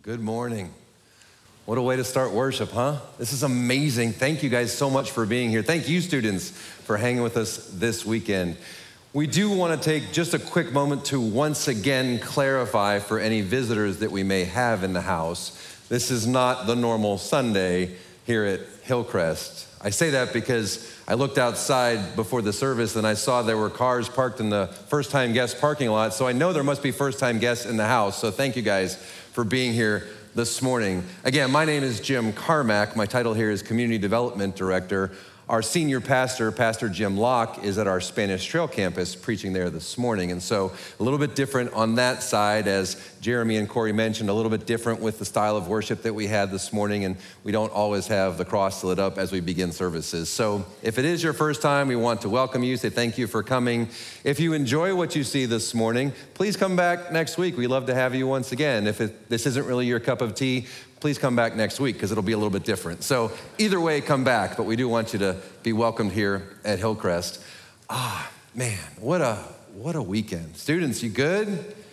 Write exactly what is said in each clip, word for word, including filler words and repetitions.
Good morning. What a way to start worship, huh? This is amazing. Thank you guys so much for being here. Thank you, students, for hanging with us this weekend. We do want to take just a quick moment to once again clarify for any visitors that we may have in the house. This is not the normal Sunday here at Hillcrest. I say that because I looked outside before the service and I saw there were cars parked in the first-time guest parking lot, so I know there must be first-time guests in the house. So thank you guys for being here this morning. Again, my name is Jim Carmack. My title here is Community Development Director. Our senior pastor, Pastor Jim Locke, is at our Spanish Trail campus preaching there this morning. And so a little bit different on that side, as Jeremy and Corey mentioned, a little bit different with the style of worship that we had this morning. And we don't always have the cross lit up as we begin services. So if it is your first time, we want to welcome you, say thank you for coming. If you enjoy what you see this morning, please come back next week. We'd love to have you once again. If it, this isn't really your cup of tea, please come back next week because it'll be a little bit different. So either way, come back, but we do want you to be welcomed here at Hillcrest. Ah, man, what a what a weekend. Students, you good?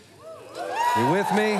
You with me?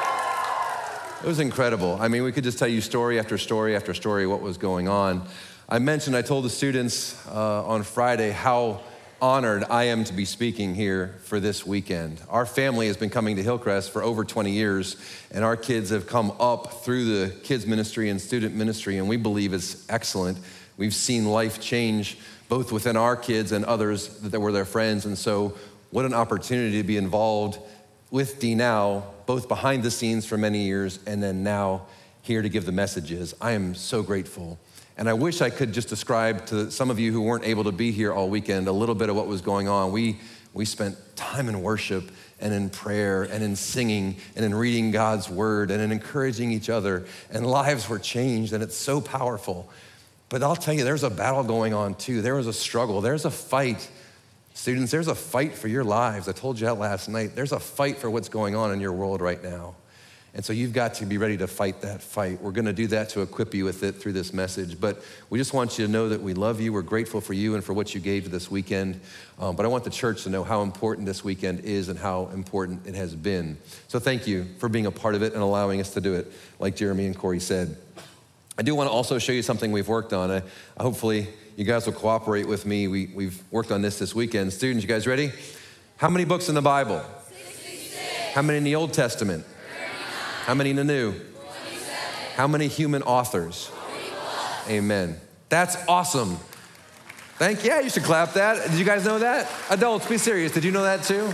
It was incredible. I mean, we could just tell you story after story after story what was going on. I mentioned, I told the students uh, on Friday how honored I am to be speaking here for this weekend. Our family has been coming to Hillcrest for over twenty years, and our kids have come up through the kids ministry and student ministry, and we believe it's excellent. We've seen life change both within our kids and others that were their friends, and so what an opportunity to be involved with D Now, both behind the scenes for many years and then now here to give the messages. I am so grateful. And I wish I could just describe to some of you who weren't able to be here all weekend a little bit of what was going on. We we spent time in worship and in prayer and in singing and in reading God's word and in encouraging each other, and lives were changed, and it's so powerful. But I'll tell you, there's a battle going on too. There was a struggle. There's a fight. Students, there's a fight for your lives. I told you that last night. There's a fight for what's going on in your world right now. And so you've got to be ready to fight that fight. We're gonna do that to equip you with it through this message. But we just want you to know that we love you. We're grateful for you and for what you gave to this weekend. Um, but I want the church to know how important this weekend is and how important it has been. So thank you for being a part of it and allowing us to do it, like Jeremy and Corey said. I do wanna also show you something we've worked on. I, hopefully you guys will cooperate with me. We, we've worked on this this weekend. Students, you guys ready? How many books in the Bible? sixty-six. How many in the Old Testament? How many in the New? twenty-seven. How many human authors? forty plus. Amen. That's awesome. Thank you. Yeah, you should clap that. Did you guys know that? Adults, be serious. Did you know that too?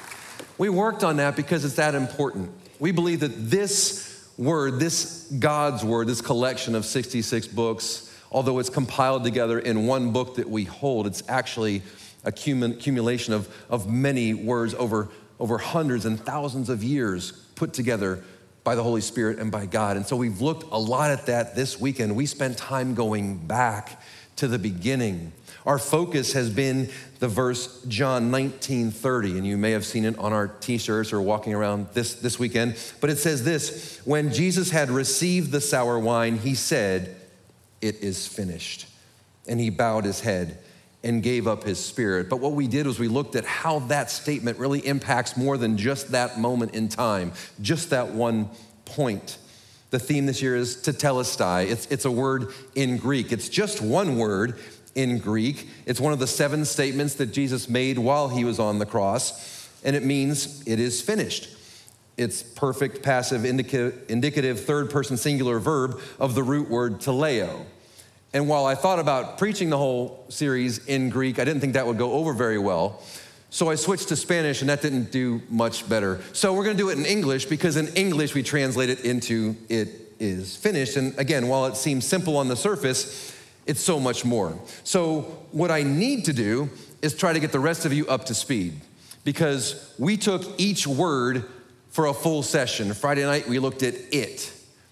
We worked on that because it's that important. We believe that this word, this God's word, this collection of sixty-six books, although it's compiled together in one book that we hold, it's actually a accumulation of, of many words over, over hundreds and thousands of years put together by the Holy Spirit and by God. And so we've looked a lot at that this weekend. We spent time going back to the beginning. Our focus has been the verse John nineteen thirty, and you may have seen it on our t-shirts or walking around this, this weekend, but it says this: when Jesus had received the sour wine, he said, "It is finished." And he bowed his head and gave up his spirit. But what we did was we looked at how that statement really impacts more than just that moment in time, just that one point. The theme this year is tetelestai. It's, it's a word in Greek. It's just one word in Greek. It's one of the seven statements that Jesus made while he was on the cross, and it means it is finished. It's perfect, passive, indicative, indicative third-person singular verb of the root word teleo. And while I thought about preaching the whole series in Greek, I didn't think that would go over very well. So I switched to Spanish, and that didn't do much better. So we're gonna do it in English, because in English we translate it into "it is finished." And again, while it seems simple on the surface, it's so much more. So what I need to do is try to get the rest of you up to speed, because we took each word for a full session. Friday night we looked at "it,"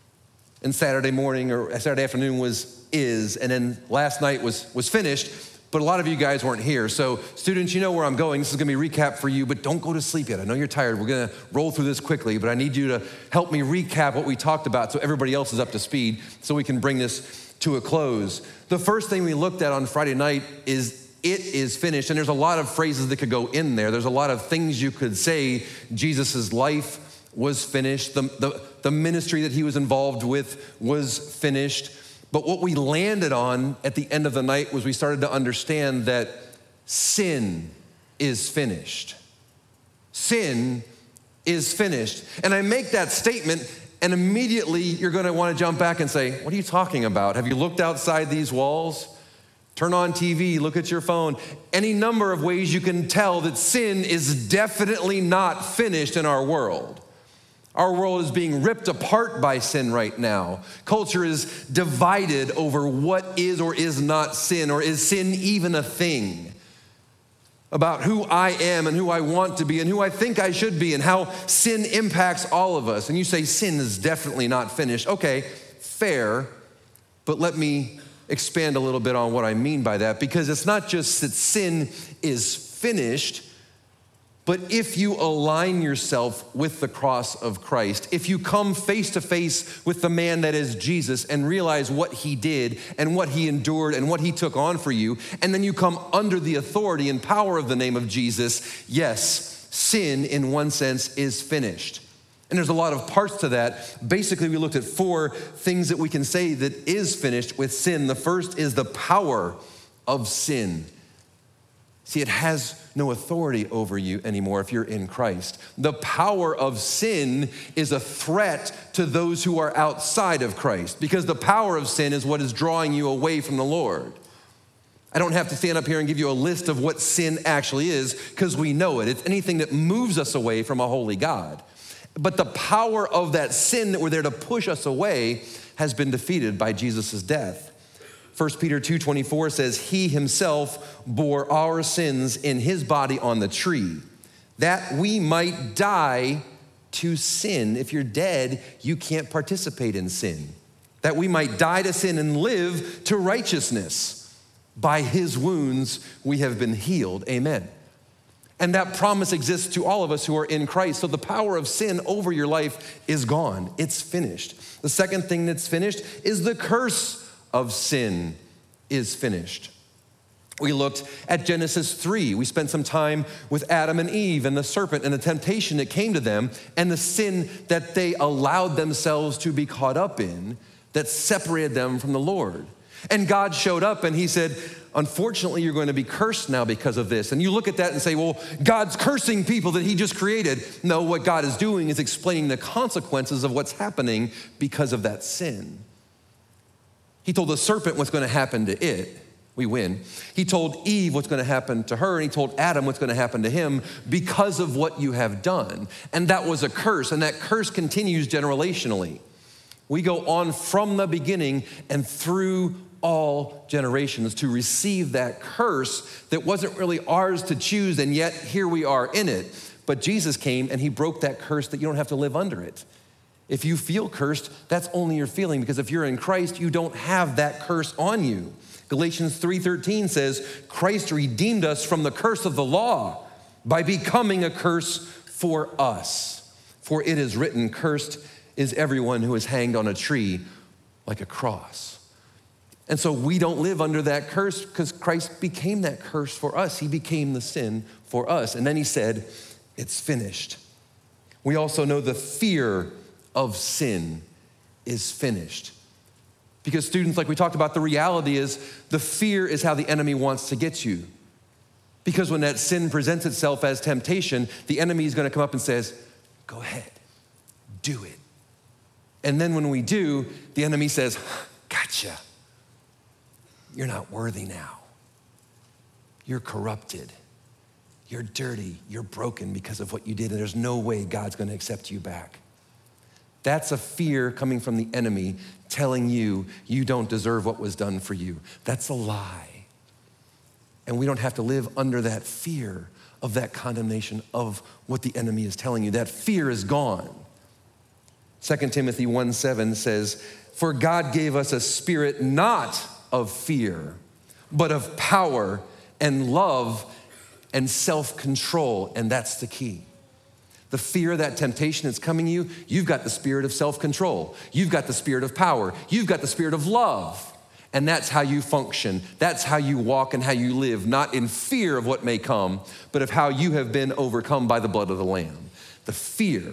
and Saturday morning or Saturday afternoon was "is," and then last night was, was "finished," but a lot of you guys weren't here. So students, you know where I'm going. This is gonna be a recap for you, but don't go to sleep yet. I know you're tired. We're gonna roll through this quickly, but I need you to help me recap what we talked about so everybody else is up to speed so we can bring this to a close. The first thing we looked at on Friday night is "it is finished," and there's a lot of phrases that could go in there. There's a lot of things you could say. Jesus's life was finished. The, the, the ministry that he was involved with was finished. But what we landed on at the end of the night was we started to understand that sin is finished. Sin is finished. And I make that statement, and immediately you're gonna wanna jump back and say, what are you talking about? Have you looked outside these walls? Turn on T V, look at your phone. Any number of ways you can tell that sin is definitely not finished in our world. Our world is being ripped apart by sin right now. Culture is divided over what is or is not sin, or is sin even a thing? About who I am and who I want to be and who I think I should be and how sin impacts all of us. And you say sin is definitely not finished. Okay, fair, but let me expand a little bit on what I mean by that, because it's not just that sin is finished, but if you align yourself with the cross of Christ, if you come face to face with the man that is Jesus and realize what he did and what he endured and what he took on for you, and then you come under the authority and power of the name of Jesus, yes, sin in one sense is finished. And there's a lot of parts to that. Basically, we looked at four things that we can say that is finished with sin. The first is the power of sin. See, it has no authority over you anymore if you're in Christ. The power of sin is a threat to those who are outside of Christ, because the power of sin is what is drawing you away from the Lord. I don't have to stand up here and give you a list of what sin actually is, because we know it. It's anything that moves us away from a holy God. But the power of that sin that were there to push us away has been defeated by Jesus' death. First Peter two twenty-four says, he himself bore our sins in his body on the tree, that we might die to sin. If you're dead, you can't participate in sin. That we might die to sin and live to righteousness. By his wounds, we have been healed. Amen. And that promise exists to all of us who are in Christ. So the power of sin over your life is gone. It's finished. The second thing that's finished is the curse of sin is finished. We looked at Genesis three. We spent some time with Adam and Eve and the serpent and the temptation that came to them and the sin that they allowed themselves to be caught up in that separated them from the Lord. And God showed up and he said, unfortunately, you're going to be cursed now because of this. And you look at that and say, well, God's cursing people that he just created. No, what God is doing is explaining the consequences of what's happening because of that sin. He told the serpent what's going to happen to it. We win. He told Eve what's going to happen to her, and he told Adam what's going to happen to him because of what you have done. And that was a curse, and that curse continues generationally. We go on from the beginning and through all generations to receive that curse that wasn't really ours to choose, and yet here we are in it. But Jesus came and he broke that curse that you don't have to live under it. If you feel cursed, that's only your feeling, because if you're in Christ, you don't have that curse on you. Galatians three thirteen says, Christ redeemed us from the curse of the law by becoming a curse for us. For it is written, cursed is everyone who is hanged on a tree like a cross. And so we don't live under that curse because Christ became that curse for us. He became the sin for us. And then he said, it's finished. We also know the fear of sin is finished. Because students, like we talked about, the reality is the fear is how the enemy wants to get you. Because when that sin presents itself as temptation, the enemy is going to come up and says, go ahead, do it. And then when we do, the enemy says, gotcha. You're not worthy now. You're corrupted. You're dirty. You're broken because of what you did, and there's no way God's going to accept you back. That's a fear coming from the enemy telling you you don't deserve what was done for you. That's a lie. And we don't have to live under that fear of that condemnation of what the enemy is telling you. That fear is gone. Second Timothy one seven says, for God gave us a spirit not of fear, but of power and love and self-control. And that's the key. The fear of that temptation that's coming you, you've got the spirit of self-control. You've got the spirit of power. You've got the spirit of love. And that's how you function. That's how you walk and how you live, not in fear of what may come, but of how you have been overcome by the blood of the Lamb. The fear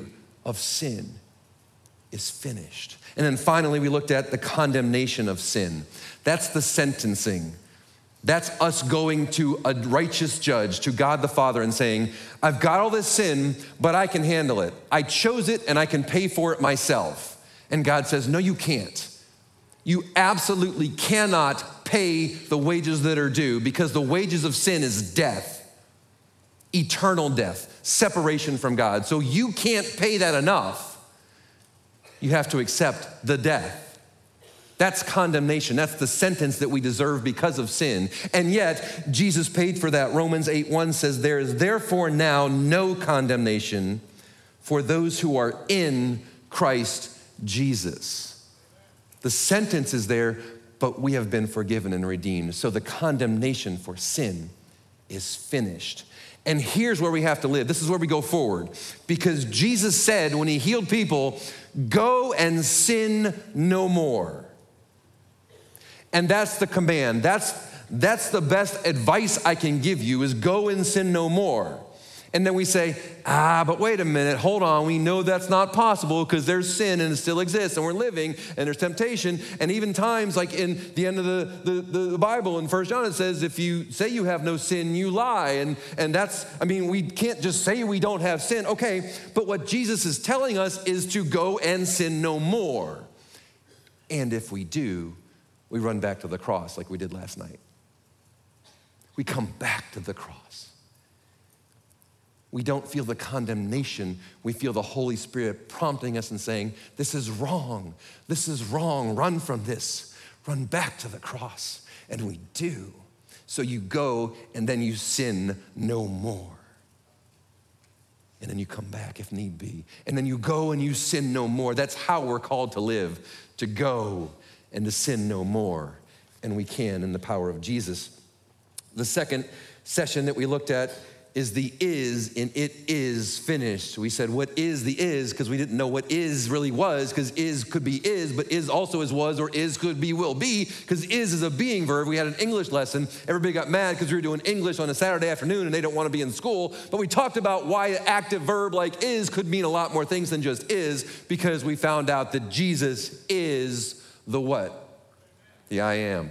of sin is finished. And then finally, we looked at the condemnation of sin. That's the sentencing. That's us going to a righteous judge, to God the Father, and saying, I've got all this sin, but I can handle it. I chose it and I can pay for it myself. And God says, no, you can't. You absolutely cannot pay the wages that are due, because the wages of sin is death, eternal death, separation from God. So you can't pay that enough. You have to accept the death. That's condemnation. That's the sentence that we deserve because of sin. And yet, Jesus paid for that. Romans eight one says, there is therefore now no condemnation for those who are in Christ Jesus. The sentence is there, but we have been forgiven and redeemed. So the condemnation for sin is finished. And here's where we have to live. This is where we go forward. Because Jesus said when he healed people, go and sin no more. And that's the command. That's, that's the best advice I can give you, is go and sin no more. And then we say, ah, but wait a minute, hold on. We know that's not possible because there's sin and it still exists and we're living and there's temptation. And even times like in the end of the, the, the Bible in First John, it says, if you say you have no sin, you lie. And, and that's, I mean, we can't just say we don't have sin. Okay, but what Jesus is telling us is to go and sin no more. And if we do, we run back to the cross like we did last night. We come back to the cross. We don't feel the condemnation. We feel the Holy Spirit prompting us and saying, this is wrong. This is wrong. Run from this. Run back to the cross. And we do. So you go and then you sin no more. And then you come back if need be. And then you go and you sin no more. That's how we're called to live, to go and to sin no more. And we can in the power of Jesus. The second session that we looked at is the is in it is finished. We said, what is the is? Because we didn't know what is really was, because is could be is, but is also is was, or is could be will be, because is is a being verb. We had an English lesson. Everybody got mad because we were doing English on a Saturday afternoon and they don't want to be in school. But we talked about why an active verb like is could mean a lot more things than just is, because we found out that Jesus is the what? The I am.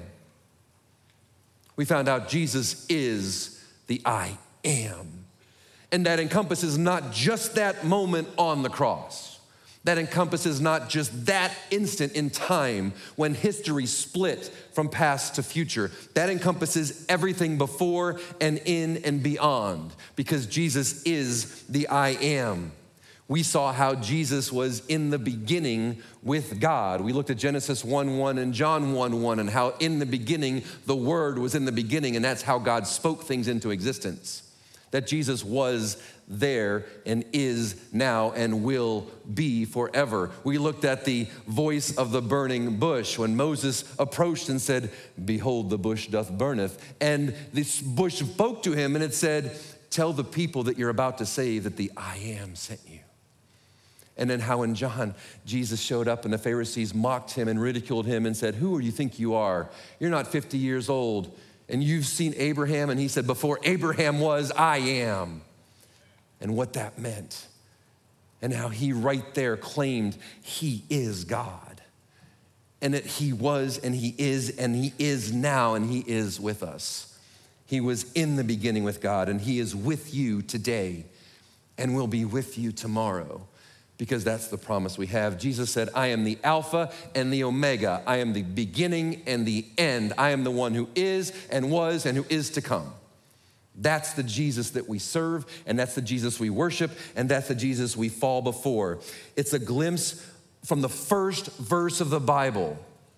We found out Jesus is the I am. And that encompasses not just that moment on the cross. That encompasses not just that instant in time when history split from past to future. That encompasses everything before and in and beyond, because Jesus is the I am. We saw how Jesus was in the beginning with God. We looked at Genesis one one and John one one, and how in the beginning, the Word was in the beginning, and that's how God spoke things into existence. That Jesus was there and is now and will be forever. We looked at the voice of the burning bush when Moses approached and said, behold, the bush doth burneth. And this bush spoke to him and it said, tell the people that you're about to save that the I am sent you. And then how in John, Jesus showed up and the Pharisees mocked him and ridiculed him and said, who do you think you are? You're not fifty years old. And you've seen Abraham, and he said, before Abraham was, I am. And what that meant. And how he right there claimed he is God. And that he was, and he is, and he is now, and he is with us. He was in the beginning with God, and he is with you today, and will be with you tomorrow. Because that's the promise we have. Jesus said, I am the Alpha and the Omega. I am the beginning and the end. I am the one who is and was and who is to come. That's the Jesus that we serve, and that's the Jesus we worship, and that's the Jesus we fall before. It's a glimpse from the first verse of the Bible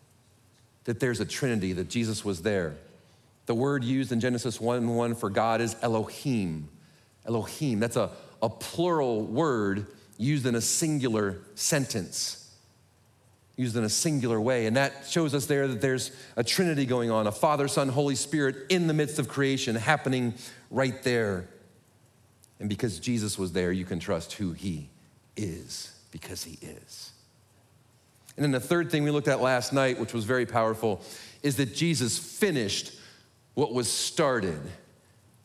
that there's a Trinity, that Jesus was there. The word used in Genesis one one for God is Elohim. Elohim, that's a, a plural word used in a singular sentence, used in a singular way. And that shows us there that there's a Trinity going on, a Father, Son, Holy Spirit in the midst of creation happening right there. And because Jesus was there, you can trust who he is, because he is. And then the third thing we looked at last night, which was very powerful, is that Jesus finished what was started.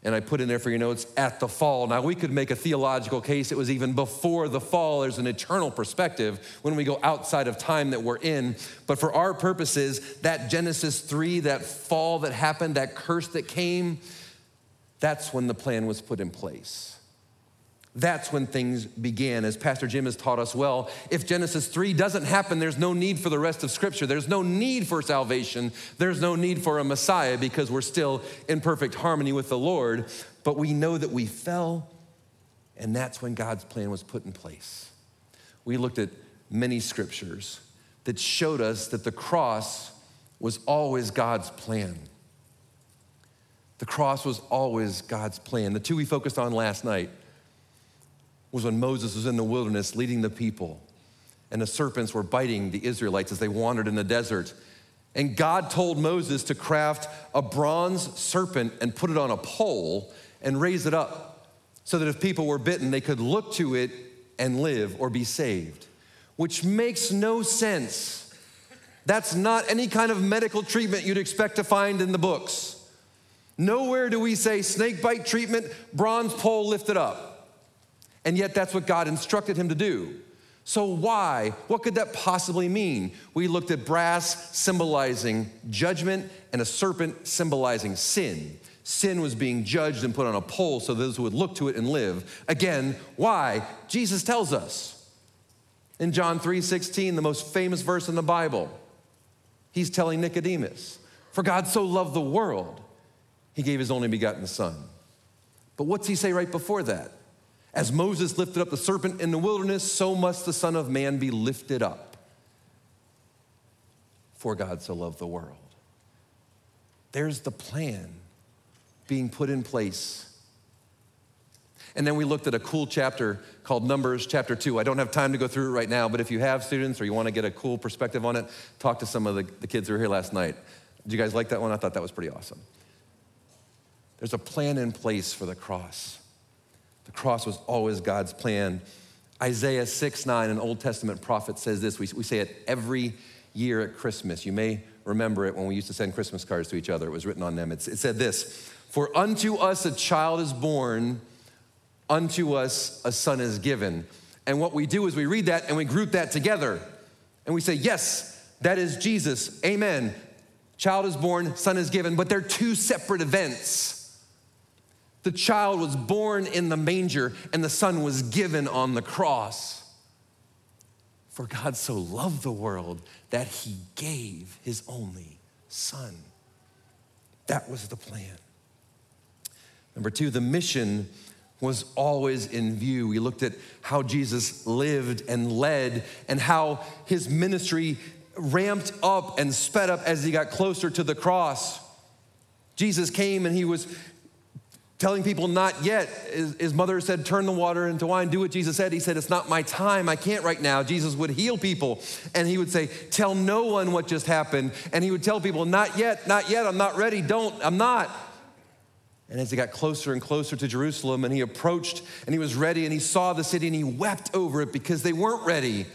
And I put in there for your notes, at the fall. Now, we could make a theological case it was even before the fall. There's an eternal perspective when we go outside of time that we're in. But for our purposes, that Genesis three, that fall that happened, that curse that came, that's when the plan was put in place. That's when things began. As Pastor Jim has taught us well, if Genesis three doesn't happen, there's no need for the rest of Scripture. There's no need for salvation. There's no need for a Messiah because we're still in perfect harmony with the Lord. But we know that we fell, and that's when God's plan was put in place. We looked at many scriptures that showed us that the cross was always God's plan. The cross was always God's plan. The two we focused on last night was when Moses was in the wilderness leading the people, and the serpents were biting the Israelites as they wandered in the desert. And God told Moses to craft a bronze serpent and put it on a pole and raise it up so that if people were bitten, they could look to it and live or be saved, which makes no sense. That's not any kind of medical treatment you'd expect to find in the books. Nowhere do we say snake bite treatment, bronze pole lifted up. And yet that's what God instructed him to do. So why? What could that possibly mean? We looked at brass symbolizing judgment and a serpent symbolizing sin. Sin was being judged and put on a pole so those would look to it and live. Again, why? Jesus tells us. In John three sixteen, the most famous verse in the Bible, he's telling Nicodemus, for God so loved the world, he gave his only begotten son. But what's he say right before that? As Moses lifted up the serpent in the wilderness, so must the Son of Man be lifted up. For God so loved the world. There's the plan being put in place. And then we looked at a cool chapter called Numbers chapter two. I don't have time to go through it right now, but if you have students or you want to get a cool perspective on it, talk to some of the, the kids who were here last night. Did you guys like that one? I thought that was pretty awesome. There's a plan in place for the cross. The cross was always God's plan. Isaiah six nine, an Old Testament prophet, says this. We, we say it every year at Christmas. You may remember it when we used to send Christmas cards to each other. It was written on them. It's, it said this, for unto us a child is born, unto us a son is given. And what we do is we read that and we group that together. And we say, yes, that is Jesus. Amen. Child is born, son is given, but they're two separate events. The child was born in the manger and the son was given on the cross. For God so loved the world that he gave his only son. That was the plan. Number two, the mission was always in view. We looked at how Jesus lived and led and how his ministry ramped up and sped up as he got closer to the cross. Jesus came and he was telling people not yet. His, his mother said, turn the water into wine, do what Jesus said. He said, it's not my time, I can't right now. Jesus would heal people and he would say, tell no one what just happened. And he would tell people, not yet, not yet, I'm not ready, don't, I'm not. And as he got closer and closer to Jerusalem and he approached and he was ready and he saw the city and he wept over it because they weren't ready.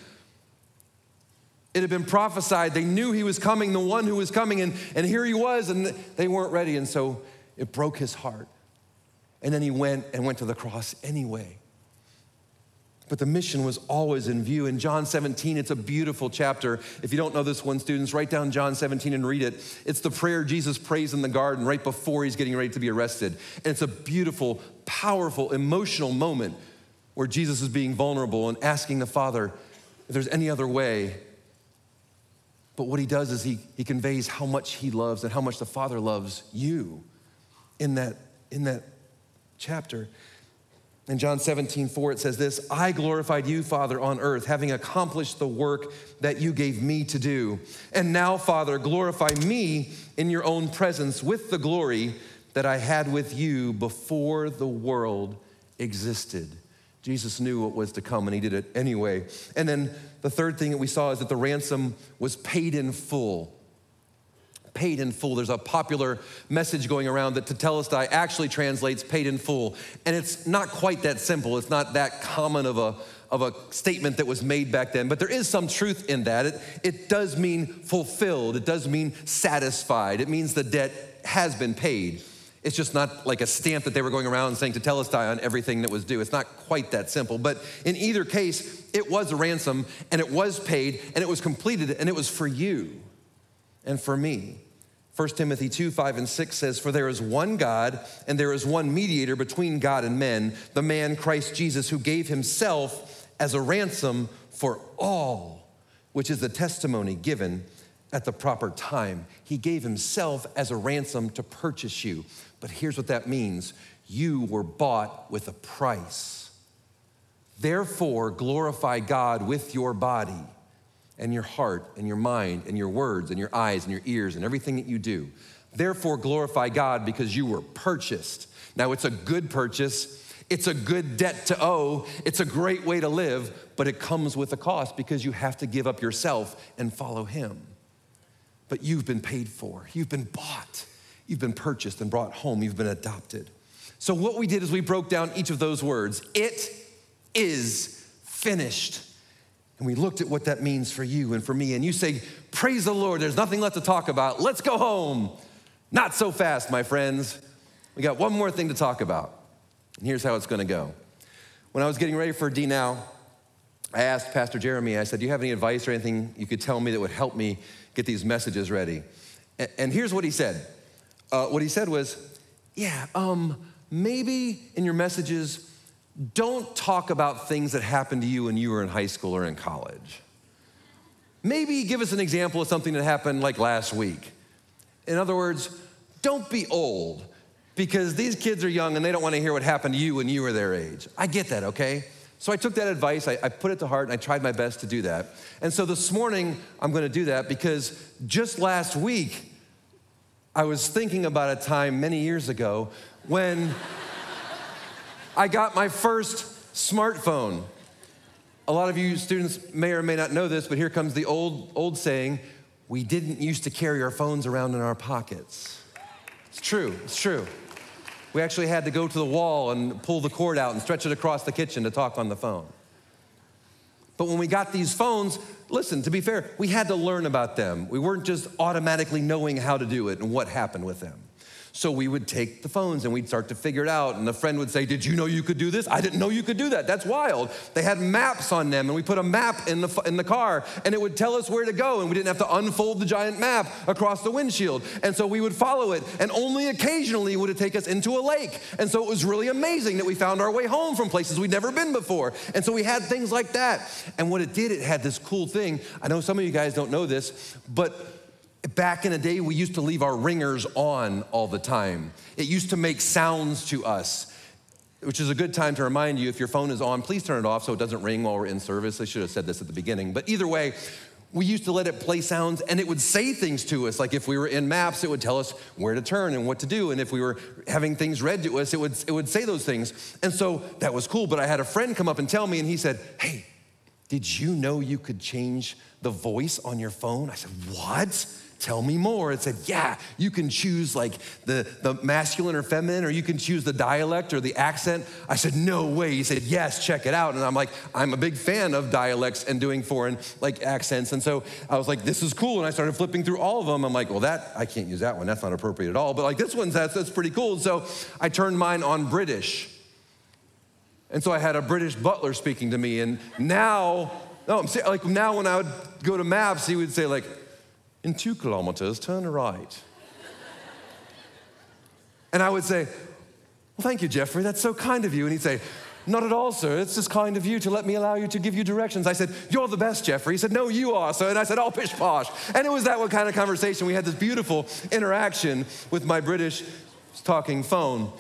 It had been prophesied, they knew he was coming, the one who was coming, and, and here he was and they weren't ready. And so it broke his heart. And then he went and went to the cross anyway. But the mission was always in view. In John seventeen, it's a beautiful chapter. If you don't know this one, students, write down John seventeen and read it. It's the prayer Jesus prays in the garden right before he's getting ready to be arrested. And it's a beautiful, powerful, emotional moment where Jesus is being vulnerable and asking the Father if there's any other way. But what he does is he, he conveys how much he loves and how much the Father loves you in that, in that chapter. In John seventeen four, it says this, I glorified you, Father, on earth, having accomplished the work that you gave me to do. And now, Father, glorify me in your own presence with the glory that I had with you before the world existed. Jesus knew what was to come and he did it anyway. And then the third thing that we saw is that the ransom was paid in full. Paid in full. There's a popular message going around that Tetelestai actually translates paid in full. And it's not quite that simple. It's not that common of a, of a statement that was made back then. But there is some truth in that. It, it does mean fulfilled. It does mean satisfied. It means the debt has been paid. It's just not like a stamp that they were going around saying to Telestai on everything that was due. It's not quite that simple. But in either case, it was a ransom, and it was paid, and it was completed, and it was for you and for me. First Timothy two, five, and six says, "For there is one God, and there is one mediator between God and men, the man Christ Jesus, who gave himself as a ransom for all," which is the testimony given at the proper time. He gave himself as a ransom to purchase you. But here's what that means. You were bought with a price. Therefore, glorify God with your body and your heart and your mind and your words and your eyes and your ears and everything that you do. Therefore, glorify God because you were purchased. Now, it's a good purchase. It's a good debt to owe. It's a great way to live, but it comes with a cost because you have to give up yourself and follow him. But you've been paid for. You've been bought. You've been purchased and brought home. You've been adopted. So what we did is we broke down each of those words. It is finished. And we looked at what that means for you and for me. And you say, praise the Lord, there's nothing left to talk about. Let's go home. Not so fast, my friends. We got one more thing to talk about. And here's how it's gonna go. When I was getting ready for D Now, I asked Pastor Jeremy, I said, do you have any advice or anything you could tell me that would help me get these messages ready? And here's what he said. Uh, what he said was, yeah, um, maybe in your messages, don't talk about things that happened to you when you were in high school or in college. Maybe give us an example of something that happened like last week. In other words, don't be old, because these kids are young and they don't want to hear what happened to you when you were their age. I get that, okay? So I took that advice, I, I put it to heart, and I tried my best to do that. And so this morning, I'm gonna do that because just last week, I was thinking about a time many years ago when I got my first smartphone. A lot of you students may or may not know this, but here comes the old, old saying, we didn't used to carry our phones around in our pockets. It's true, it's true. We actually had to go to the wall and pull the cord out and stretch it across the kitchen to talk on the phone. But when we got these phones, listen, to be fair, we had to learn about them. We weren't just automatically knowing how to do it and what happened with them. So we would take the phones and we'd start to figure it out. And the friend would say, did you know you could do this? I didn't know you could do that. That's wild. They had maps on them and we put a map in the, in the car and it would tell us where to go and we didn't have to unfold the giant map across the windshield. And so we would follow it and only occasionally would it take us into a lake. And so it was really amazing that we found our way home from places we'd never been before. And so we had things like that. And what it did, it had this cool thing. I know some of you guys don't know this, but back in the day, we used to leave our ringers on all the time. It used to make sounds to us, which is a good time to remind you, if your phone is on, please turn it off so it doesn't ring while we're in service. I should have said this at the beginning. But either way, we used to let it play sounds and it would say things to us. Like if we were in maps, it would tell us where to turn and what to do. And if we were having things read to us, it would, it would say those things. And so that was cool. But I had a friend come up and tell me, and he said, hey, did you know you could change the voice on your phone? I said, what? Tell me more. It said, yeah, you can choose like the, the masculine or feminine, or you can choose the dialect or the accent. I said, no way. He said, yes, check it out. And I'm like, I'm a big fan of dialects and doing foreign like accents. And so I was like, this is cool. And I started flipping through all of them. I'm like, well, that, I can't use that one. That's not appropriate at all. But like this one's, that's, that's pretty cool. And so I turned mine on British. And so I had a British butler speaking to me. And now, no, I'm saying, like now when I would go to maps, he would say like, in two kilometers, turn right. And I would say, well, thank you, Jeffrey, that's so kind of you. And he'd say, not at all, sir, it's just kind of you to let me allow you to give you directions. I said, you're the best, Jeffrey. He said, no, you are, sir. And I said, oh, pish posh. And it was that kind of conversation. We had this beautiful interaction with my British talking phone.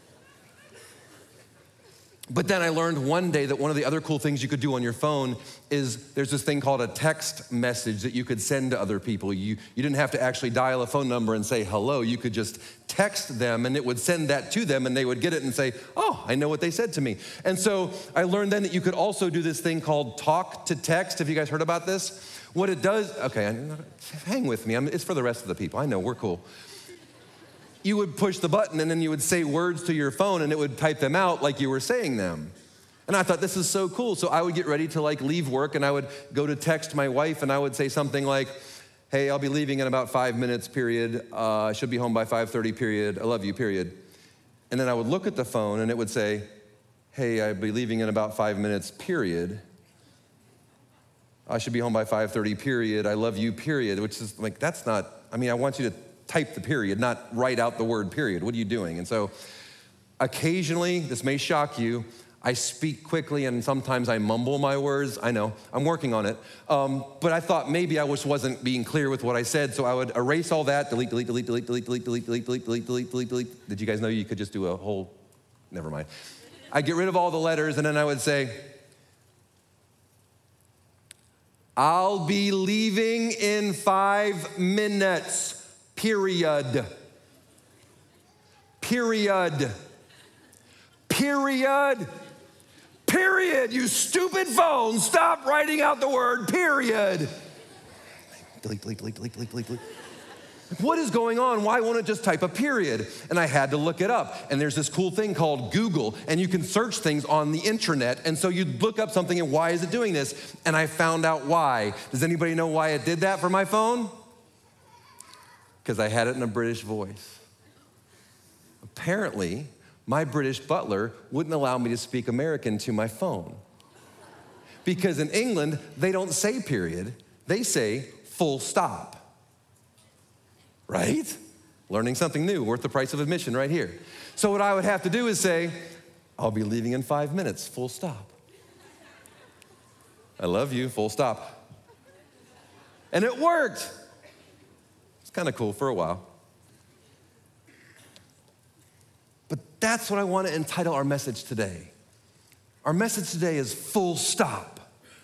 But then I learned one day that one of the other cool things you could do on your phone is there's this thing called a text message that you could send to other people. You, you didn't have to actually dial a phone number and say hello. You could just text them and it would send that to them and they would get it and say, oh, I know what they said to me. And so I learned then that you could also do this thing called talk to text. Have you guys heard about this? What it does, okay, hang with me. I'm, it's for the rest of the people. I know, we're cool. You would push the button and then you would say words to your phone and it would type them out like you were saying them. And I thought, this is so cool. So I would get ready to like leave work and I would go to text my wife and I would say something like, Hey, I'll be leaving in about five minutes, period. Uh, I should be home by five thirty, period. I love you, period. And then I would look at the phone and it would say, hey, I'll be leaving in about five minutes, period. I should be home by five thirty, period. I love you, period. Which is like, that's not, I mean, I want you to type the period, not write out the word period. What are you doing? And so occasionally, this may shock you, I speak quickly and sometimes I mumble my words. I know, I'm working on it. Um, but I thought maybe I just wasn't being clear with what I said, so I would erase all that, delete, delete, delete, delete, delete, delete, delete, delete, delete, delete, delete, delete, delete. Did you guys know you could just do a whole, never mind. I'd get rid of all the letters and then I would say, I'll be leaving in five minutes, period. Period. Period. Period. You stupid phone, stop writing out the word period. Delete, delete, delete, delete, delete, delete, delete. What is going on? Why won't it just type a period? And I had to look it up. And there's this cool thing called Google, and you can search things on the internet. And so you look up something and why is it doing this? And I found out why. Does anybody know why it did that for my phone? Because I had it in a British voice. Apparently, my British butler wouldn't allow me to speak American to my phone. Because in England, they don't say period, they say full stop. Right? Learning something new, worth the price of admission right here. So what I would have to do is say, I'll be leaving in five minutes, full stop. I love you, full stop. And it worked. It's kind of cool for a while. But that's what I want to entitle our message today. Our message today is full stop.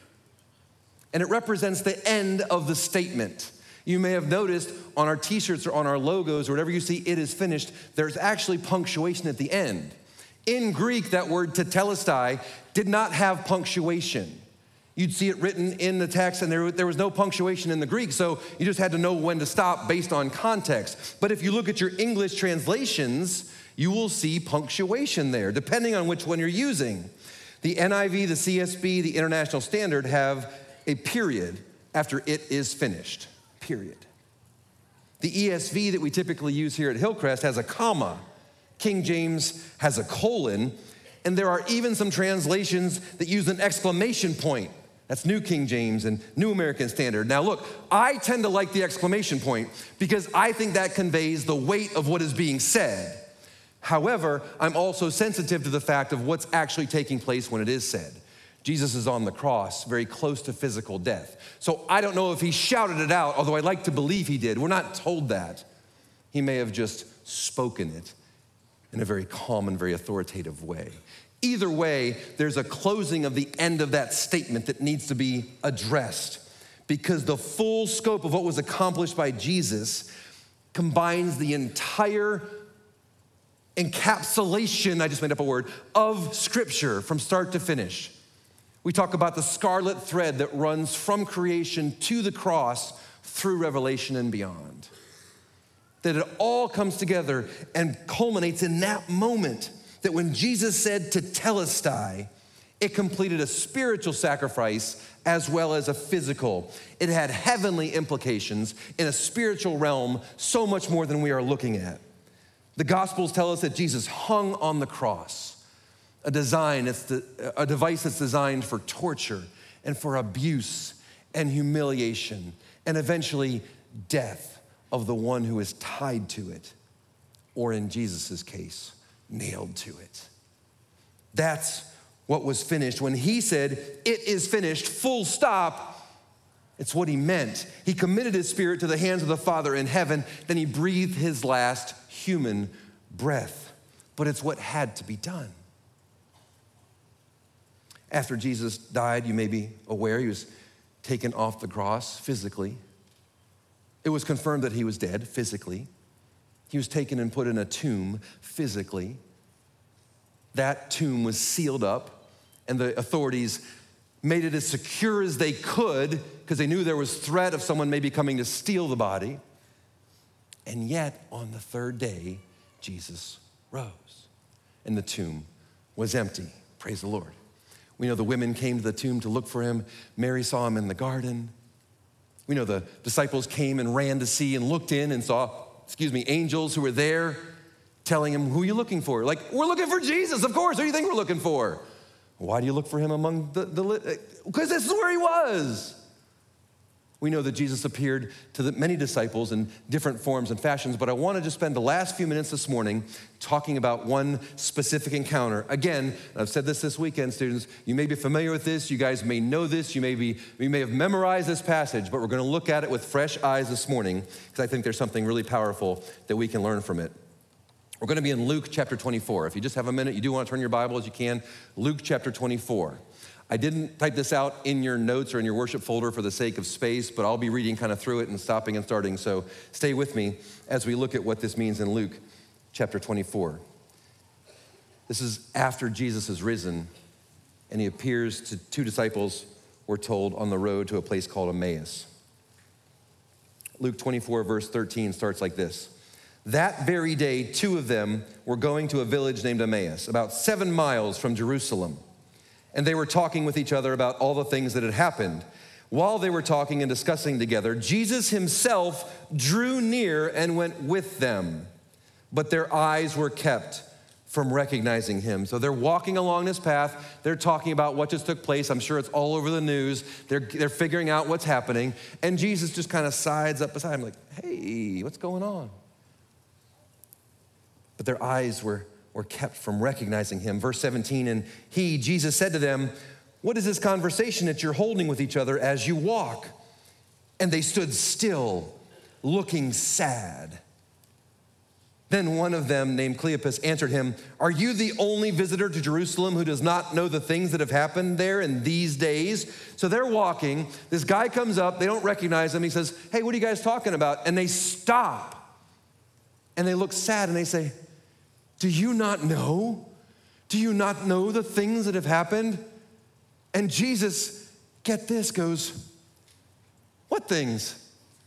And it represents the end of the statement. You may have noticed on our t-shirts or on our logos or whatever you see, it is finished, there's actually punctuation at the end. In Greek, that word tetelestai did not have punctuation. You'd see it written in the text and there, there was no punctuation in the Greek, so you just had to know when to stop based on context. But if you look at your English translations, you will see punctuation there, depending on which one you're using. The N I V, the C S B, the International Standard have a period after it is finished. Period. The E S V that we typically use here at Hillcrest has a comma. King James has a colon, and there are even some translations that use an exclamation point. That's New King James and New American Standard. Now look, I tend to like the exclamation point because I think that conveys the weight of what is being said. However, I'm also sensitive to the fact of what's actually taking place when it is said. Jesus is on the cross, very close to physical death. So I don't know if he shouted it out, although I'd like to believe he did. We're not told that. He may have just spoken it in a very calm and very authoritative way. Either way, there's a closing of the end of that statement that needs to be addressed because the full scope of what was accomplished by Jesus combines the entire encapsulation, I just made up a word, of Scripture from start to finish. We talk about the scarlet thread that runs from creation to the cross through Revelation and beyond. That it all comes together and culminates in that moment that when Jesus said tetelestai, it completed a spiritual sacrifice as well as a physical. It had heavenly implications in a spiritual realm, so much more than we are looking at. The Gospels tell us that Jesus hung on the cross. A design, it's the, a device that's designed for torture and for abuse and humiliation and eventually death of the one who is tied to it, or in Jesus' case, nailed to it. That's what was finished. When he said, it is finished, full stop, it's what he meant. He committed his spirit to the hands of the Father in heaven, then he breathed his last human breath. But it's what had to be done. After Jesus died, you may be aware, he was taken off the cross physically. It was confirmed that he was dead physically. He was taken and put in a tomb physically. That tomb was sealed up, and the authorities made it as secure as they could because they knew there was threat of someone maybe coming to steal the body. And yet, on the third day, Jesus rose, and the tomb was empty. Praise the Lord. We know the women came to the tomb to look for him. Mary saw him in the garden. We know the disciples came and ran to see and looked in and saw, excuse me, angels who were there telling him, who are you looking for? Like, we're looking for Jesus, of course. Who do you think we're looking for? Why do you look for him among the, the because this is where he was. We know that Jesus appeared to the many disciples in different forms and fashions, but I want to just spend the last few minutes this morning talking about one specific encounter. Again, I've said this this weekend, students, you may be familiar with this, you guys may know this, you may be, you may have memorized this passage, but we're going to look at it with fresh eyes this morning because I think there's something really powerful that we can learn from it. We're going to be in Luke chapter twenty-four. If you just have a minute, you do want to turn your Bible as you can. Luke chapter twenty-four. I didn't type this out in your notes or in your worship folder for the sake of space, but I'll be reading kind of through it and stopping and starting. So stay with me as we look at what this means in Luke chapter twenty-four. This is after Jesus has risen and he appears to two disciples, we're told, on the road to a place called Emmaus. Luke twenty-four verse thirteen starts like this. That very day, two of them were going to a village named Emmaus, about seven miles from Jerusalem. And they were talking with each other about all the things that had happened. While they were talking and discussing together, Jesus himself drew near and went with them, but their eyes were kept from recognizing him. So they're walking along this path. They're talking about what just took place. I'm sure it's all over the news. They're, they're figuring out what's happening. And Jesus just kind of sides up beside him like, hey, what's going on? But their eyes were, were kept from recognizing him. Verse seventeen, and he, Jesus, said to them, what is this conversation that you're holding with each other as you walk? And they stood still, looking sad. Then one of them, named Cleopas, answered him, are you the only visitor to Jerusalem who does not know the things that have happened there in these days? So they're walking. This guy comes up. They don't recognize him. He says, hey, what are you guys talking about? And they stop. And they look sad and they say, do you not know? Do you not know the things that have happened? And Jesus, get this, goes, what things?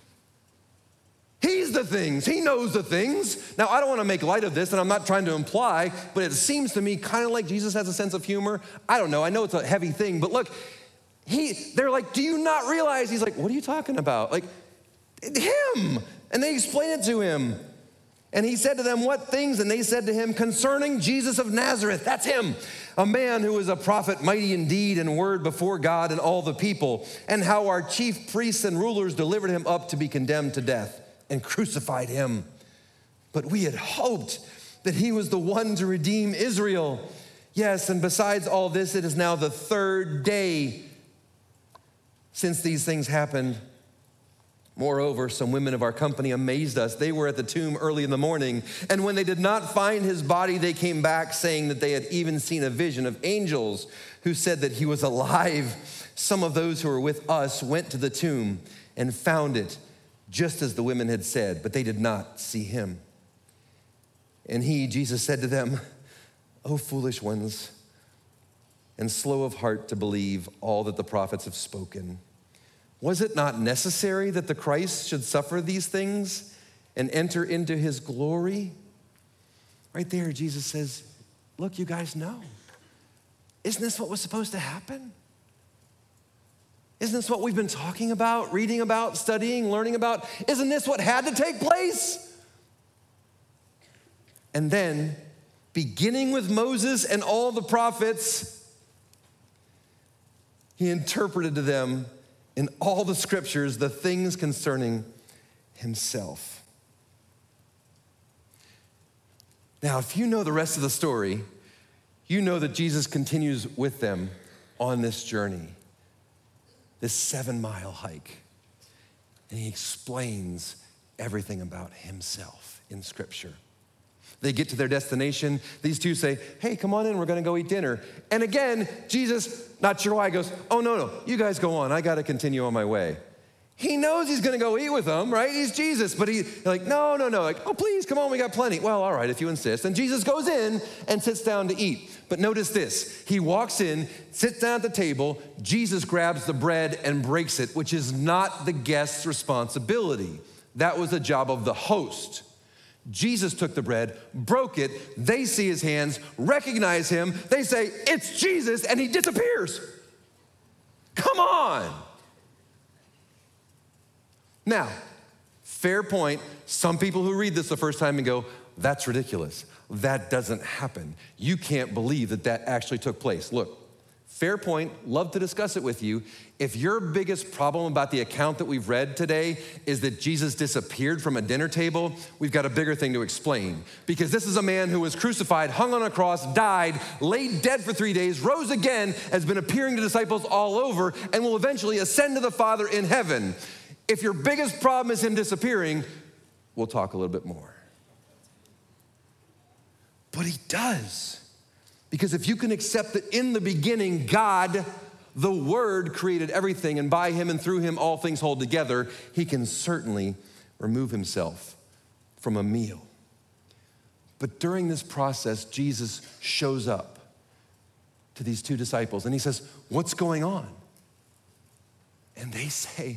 He's the things. He knows the things. Now, I don't want to make light of this, and I'm not trying to imply, but it seems to me kind of like Jesus has a sense of humor. I don't know. I know it's a heavy thing, but look, he, they're like, do you not realize? He's like, what are you talking about? Like, him. And they explain it to him. And he said to them, what things? And they said to him, concerning Jesus of Nazareth, that's him, a man who was a prophet, mighty in deed and word before God and all the people, and how our chief priests and rulers delivered him up to be condemned to death and crucified him. But we had hoped that he was the one to redeem Israel. Yes, and besides all this, it is now the third day since these things happened. Moreover, some women of our company amazed us. They were at the tomb early in the morning, and when they did not find his body, they came back saying that they had even seen a vision of angels who said that he was alive. Some of those who were with us went to the tomb and found it just as the women had said, but they did not see him. And he, Jesus, said to them, O foolish ones, and slow of heart to believe all that the prophets have spoken. Was it not necessary that the Christ should suffer these things and enter into his glory? Right there, Jesus says, look, you guys know. Isn't this what was supposed to happen? Isn't this what we've been talking about, reading about, studying, learning about? Isn't this what had to take place? And then, beginning with Moses and all the prophets, he interpreted to them in all the scriptures the things concerning himself. Now, if you know the rest of the story, you know that Jesus continues with them on this journey, this seven-mile hike, and he explains everything about himself in Scripture. They get to their destination. These two say, hey, come on in, we're gonna go eat dinner. And again, Jesus, not sure why, goes, oh, no, no, you guys go on. I gotta continue on my way. He knows he's gonna go eat with them, right? He's Jesus, but he's like, no, no, no. Like, oh, please, come on, we got plenty. Well, all right, if you insist. And Jesus goes in and sits down to eat. But notice this, he walks in, sits down at the table, Jesus grabs the bread and breaks it, which is not the guest's responsibility. That was the job of the host. Jesus took the bread, broke it, they see his hands, recognize him, they say, it's Jesus, and he disappears. Come on. Now, fair point. Some people who read this the first time and go, that's ridiculous. That doesn't happen. You can't believe that that actually took place. Look, fair point. Love to discuss it with you. If your biggest problem about the account that we've read today is that Jesus disappeared from a dinner table, we've got a bigger thing to explain. Because this is a man who was crucified, hung on a cross, died, laid dead for three days, rose again, has been appearing to disciples all over, and will eventually ascend to the Father in heaven. If your biggest problem is him disappearing, we'll talk a little bit more. But he does. Because if you can accept that in the beginning, God, the Word, created everything, and by him and through him all things hold together, he can certainly remove himself from a meal. But during this process, Jesus shows up to these two disciples and he says, what's going on? And they say,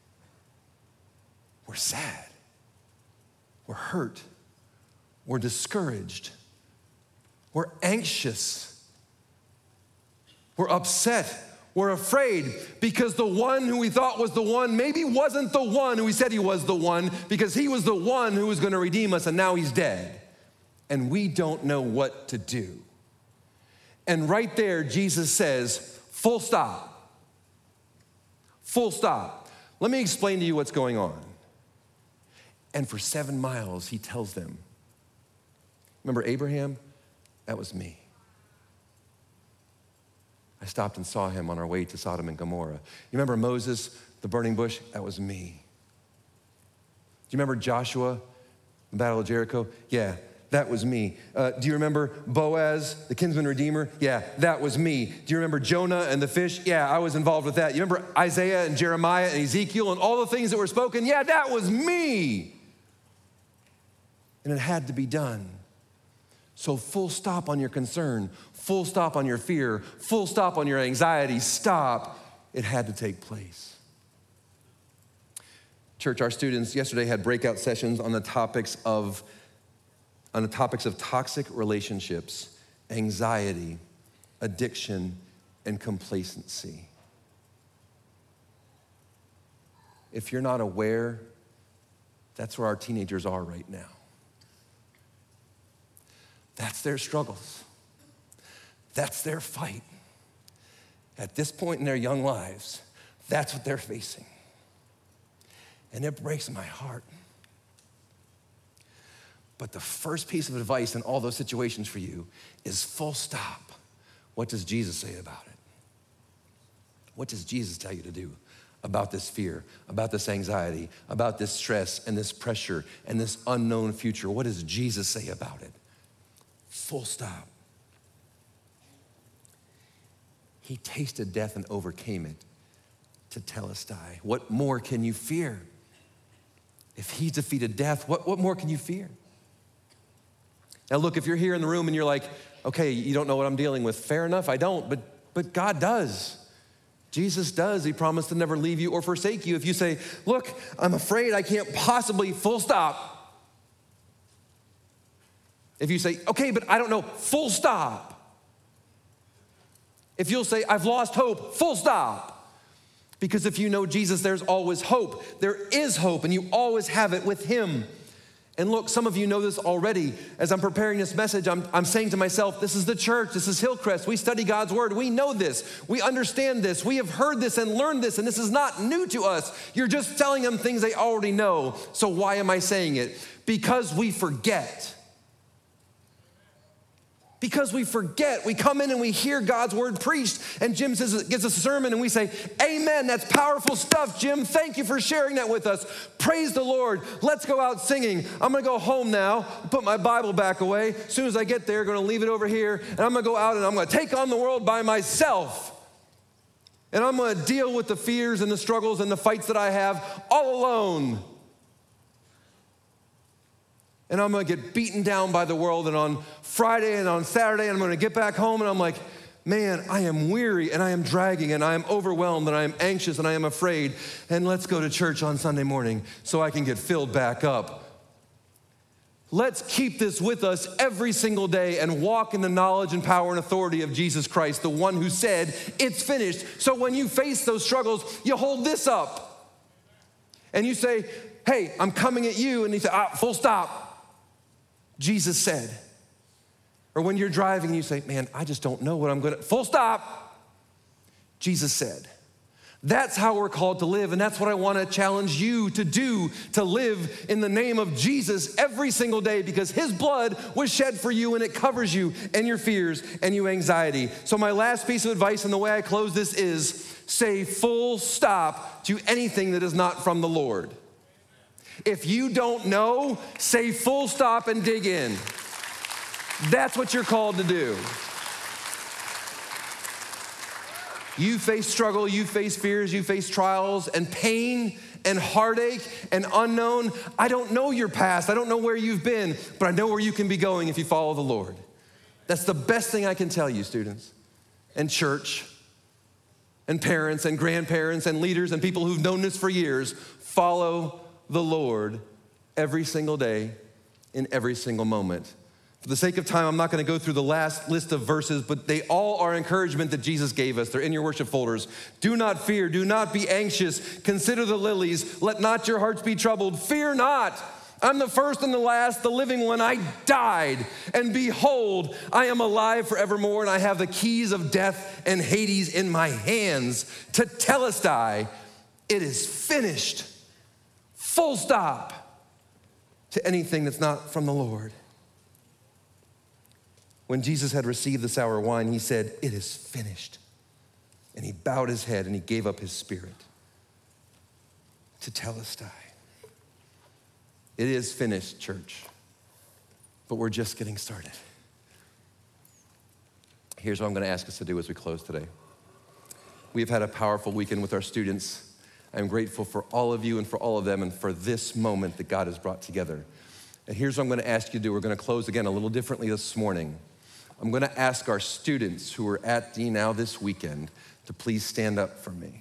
we're sad, we're hurt, we're discouraged, we're anxious, we're upset, we're afraid because the one who we thought was the one maybe wasn't the one who we said he was the one, because he was the one who was going to redeem us and now he's dead. And we don't know what to do. And right there, Jesus says, full stop. Full stop. Let me explain to you what's going on. And for seven miles, he tells them, remember Abraham? That was me. I stopped and saw him on our way to Sodom and Gomorrah. You remember Moses, the burning bush? That was me. Do you remember Joshua, the Battle of Jericho? Yeah, that was me. Uh, do you remember Boaz, the kinsman redeemer? Yeah, that was me. Do you remember Jonah and the fish? Yeah, I was involved with that. You remember Isaiah and Jeremiah and Ezekiel and all the things that were spoken? Yeah, that was me. And it had to be done. So full stop on your concern, full stop on your fear, full stop on your anxiety, stop. It had to take place. Church, our students yesterday had breakout sessions on the topics of, on the topics of toxic relationships, anxiety, addiction, and complacency. If you're not aware, that's where our teenagers are right now. That's their struggles. That's their fight. At this point in their young lives, that's what they're facing. And it breaks my heart. But the first piece of advice in all those situations for you is full stop. What does Jesus say about it? What does Jesus tell you to do about this fear, about this anxiety, about this stress and this pressure and this unknown future? What does Jesus say about it? Full stop. He tasted death and overcame it to telestai. What more can you fear? If he defeated death, what, what more can you fear? Now look, if you're here in the room and you're like, okay, you don't know what I'm dealing with, fair enough, I don't, but, but God does. Jesus does. He promised to never leave you or forsake you. If you say, look, I'm afraid I can't possibly, full stop. If you say, okay, but I don't know, full stop. If you'll say, I've lost hope, full stop. Because if you know Jesus, there's always hope. There is hope, and you always have it with him. And look, some of you know this already. As I'm preparing this message, I'm, I'm saying to myself, this is the church, this is Hillcrest. We study God's word. We know this. We understand this. We have heard this and learned this, and this is not new to us. You're just telling them things they already know. So why am I saying it? Because we forget. Because we forget. We come in and we hear God's word preached, and Jim says, gives us a sermon, and we say, amen, that's powerful stuff, Jim. Thank you for sharing that with us. Praise the Lord. Let's go out singing. I'm gonna go home now, put my Bible back away. As soon as I get there, gonna leave it over here, and I'm gonna go out and I'm gonna take on the world by myself. And I'm gonna deal with the fears and the struggles and the fights that I have all alone. And I'm gonna get beaten down by the world, and on Friday and on Saturday, I'm gonna get back home and I'm like, man, I am weary and I am dragging and I am overwhelmed and I am anxious and I am afraid, and let's go to church on Sunday morning so I can get filled back up. Let's keep this with us every single day and walk in the knowledge and power and authority of Jesus Christ, the one who said, it's finished. So when you face those struggles, you hold this up. and you say, hey, I'm coming at you, and you say, ah, full stop, Jesus said. Or when you're driving and you say, man, I just don't know what I'm gonna, full stop, Jesus said. That's how we're called to live, and that's what I wanna challenge you to do, to live in the name of Jesus every single day, because his blood was shed for you and it covers you and your fears and your anxiety. So my last piece of advice and the way I close this is, say full stop to anything that is not from the Lord. If you don't know, say full stop and dig in. That's what you're called to do. You face struggle, you face fears, you face trials and pain and heartache and unknown. I don't know your past, I don't know where you've been, but I know where you can be going if you follow the Lord. That's the best thing I can tell you, students, and church, and parents, and grandparents, and leaders, and people who've known this for years. Follow the Lord every single day, in every single moment. For the sake of time, I'm not gonna go through the last list of verses, but they all are encouragement that Jesus gave us. They're in your worship folders. Do not fear, do not be anxious. Consider the lilies, let not your hearts be troubled. Fear not, I'm the first and the last, the living one. I died, and behold, I am alive forevermore, and I have the keys of death and Hades in my hands. Tetelestai, it is finished. Full stop to anything that's not from the Lord. When Jesus had received the sour wine, he said, it is finished. And he bowed his head and he gave up his spirit. Tetelestai. It is finished, church, but we're just getting started. Here's what I'm gonna ask us to do as we close today. We've had a powerful weekend with our students. I'm grateful for all of you and for all of them and for this moment that God has brought together. And here's what I'm gonna ask you to do. We're gonna close again a little differently this morning. I'm gonna ask our students who are at D Now this weekend to please stand up for me.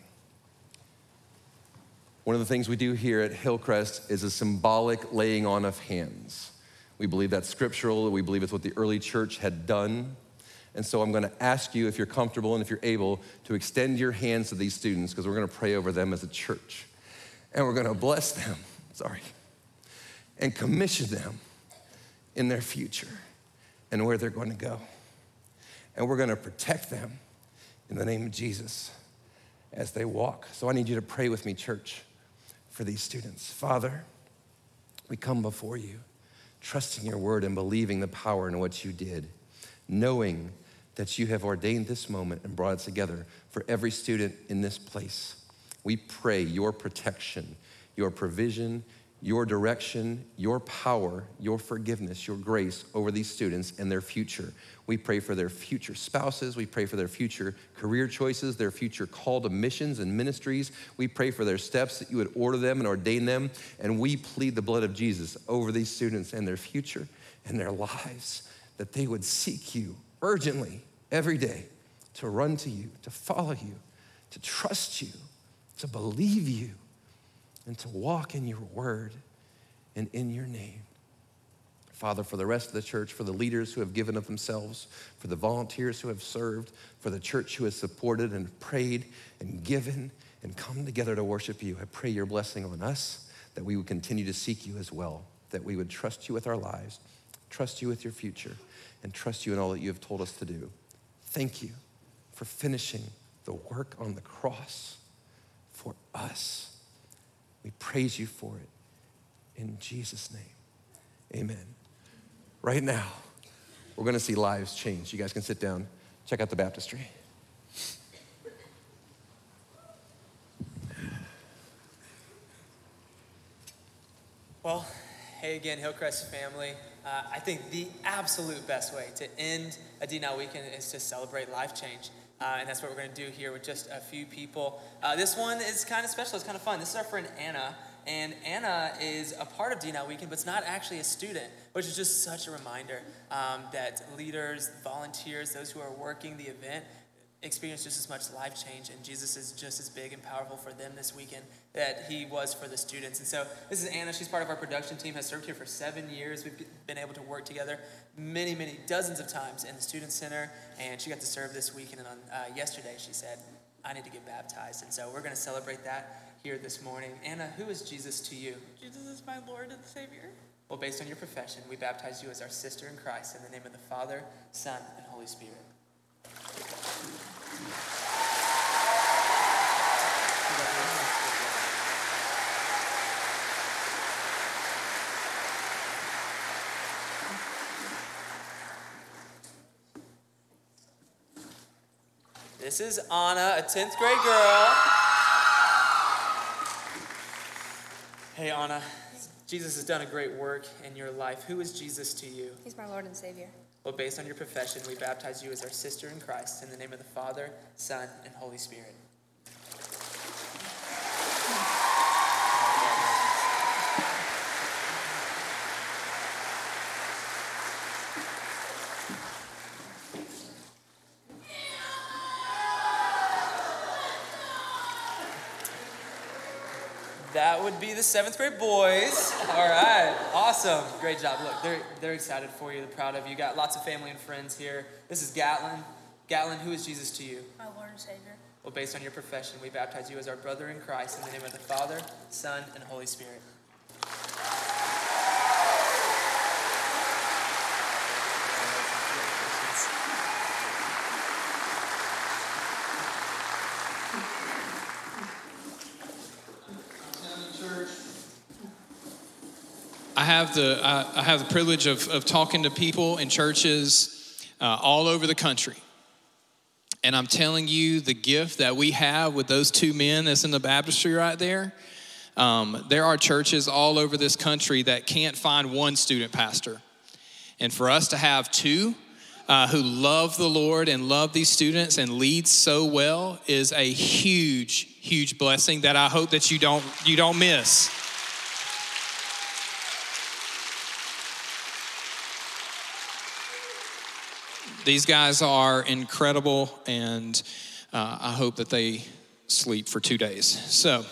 One of the things we do here at Hillcrest is a symbolic laying on of hands. We believe that's scriptural. We believe it's what the early church had done. And so I'm gonna ask you, if you're comfortable and if you're able, to extend your hands to these students, because we're gonna pray over them as a church. And we're gonna bless them, sorry, and commission them in their future and where they're gonna go. And we're gonna protect them in the name of Jesus as they walk. So I need you to pray with me, church, for these students. Father, we come before you, trusting your word and believing the power in what you did, knowing that you have ordained this moment and brought it together for every student in this place. We pray your protection, your provision, your direction, your power, your forgiveness, your grace over these students and their future. We pray for their future spouses. We pray for their future career choices, their future call to missions and ministries. We pray for their steps, that you would order them and ordain them. And we plead the blood of Jesus over these students and their future and their lives, that they would seek you urgently every day, to run to you, to follow you, to trust you, to believe you, and to walk in your word and in your name. Father, for the rest of the church, for the leaders who have given of themselves, for the volunteers who have served, for the church who has supported and prayed and given and come together to worship you, I pray your blessing on us, that we would continue to seek you as well, that we would trust you with our lives, trust you with your future, and trust you in all that you have told us to do. Thank you for finishing the work on the cross for us. We praise you for it in Jesus' name, amen. Right now, we're gonna see lives change. You guys can sit down, check out the baptistry. Well, hey again, Hillcrest family. Uh, I think the absolute best way to end a D Now weekend is to celebrate life change. Uh, and that's what we're going to do here with just a few people. Uh, this one is kind of special. It's kind of fun. This is our friend Anna. And Anna is a part of D Now Weekend, but it's not actually a student, which is just such a reminder um, that leaders, volunteers, those who are working the event, experience just as much life change, and Jesus is just as big and powerful for them this weekend that he was for the students. And so this is Anna. She's part of our production team, has served here for seven years. We've been able to work together many, many dozens of times in the Student Center, and she got to serve this weekend. And on uh, yesterday, she said, I need to get baptized. And so we're going to celebrate that here this morning. Anna, who is Jesus to you? Jesus is my Lord and Savior. Well, based on your profession, we baptize you as our sister in Christ in the name of the Father, Son, and Holy Spirit. This is Anna, a tenth grade girl. Hey, Anna, Jesus has done a great work in your life. Who is Jesus to you? He's my Lord and Savior. Well, based on your profession, we baptize you as our sister in Christ in the name of the Father, Son, and Holy Spirit. That would be the seventh grade boys. All right, awesome, great job. Look, they're they're excited for you. They're proud of you. You got lots of family and friends here. This is Gatlin. Gatlin, who is Jesus to you? My Lord and Savior. Well, based on your profession, we baptize you as our brother in Christ in the name of the Father, Son, and Holy Spirit. I have the I, I have the privilege of, of talking to people in churches uh, all over the country. And I'm telling you, the gift that we have with those two men that's in the baptistry right there, um, there are churches all over this country that can't find one student pastor. And for us to have two uh, who love the Lord and love these students and lead so well is a huge, huge blessing that I hope that you don't you don't miss. These guys are incredible, and uh, I hope that they sleep for two days. So,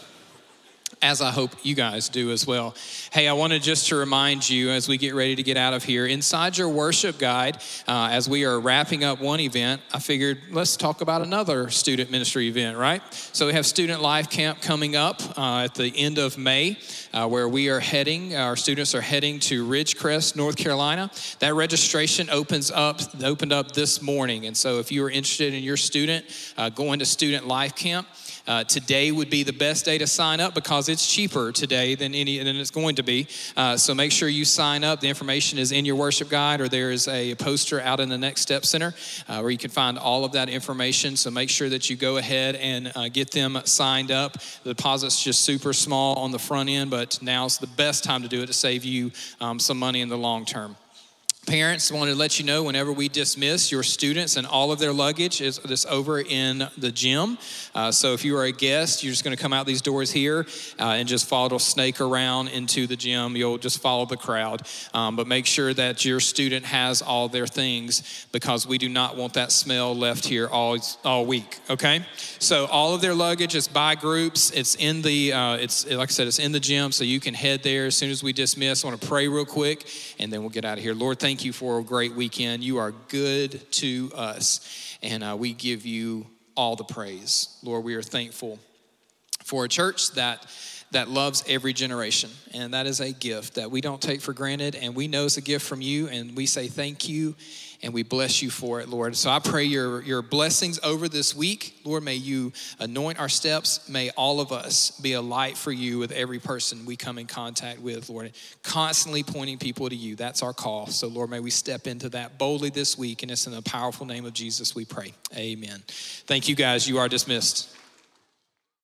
as I hope you guys do as well. Hey, I wanted just to remind you as we get ready to get out of here, inside your worship guide, uh, as we are wrapping up one event, I figured let's talk about another student ministry event, right? So we have Student Life Camp coming up uh, at the end of May, uh, where we are heading, our students are heading to Ridgecrest, North Carolina. That registration opens up, opened up this morning. And so if you are interested in your student uh, going to Student Life Camp, Uh, today would be the best day to sign up because it's cheaper today than any than it's going to be. Uh, so make sure you sign up. The information is in your worship guide, or there is a poster out in the Next Step Center uh, where you can find all of that information. So make sure that you go ahead and uh, get them signed up. The deposit's just super small on the front end, but now's the best time to do it to save you um, some money in the long term. Parents, I wanted to let you know whenever we dismiss, your students and all of their luggage is, is over in the gym. Uh, so if you are a guest, you're just going to come out these doors here uh, and just follow, snake around into the gym. You'll just follow the crowd. Um, but make sure that your student has all their things, because we do not want that smell left here all, all week, okay? So all of their luggage is by groups. It's in the, uh, it's like I said, it's in the gym, so you can head there as soon as we dismiss. I want to pray real quick, and then we'll get out of here. Lord, thank you for a great weekend. You are good to us, and uh, we give you all the praise. Lord, we are thankful for a church that that loves every generation, and that is a gift that we don't take for granted, and we know it's a gift from you, and we say thank you, and we bless you for it, Lord. So I pray your, your blessings over this week. Lord, may you anoint our steps. May all of us be a light for you with every person we come in contact with, Lord, constantly pointing people to you. That's our call. So, Lord, may we step into that boldly this week, and it's in the powerful name of Jesus we pray. Amen. Thank you, guys. You are dismissed.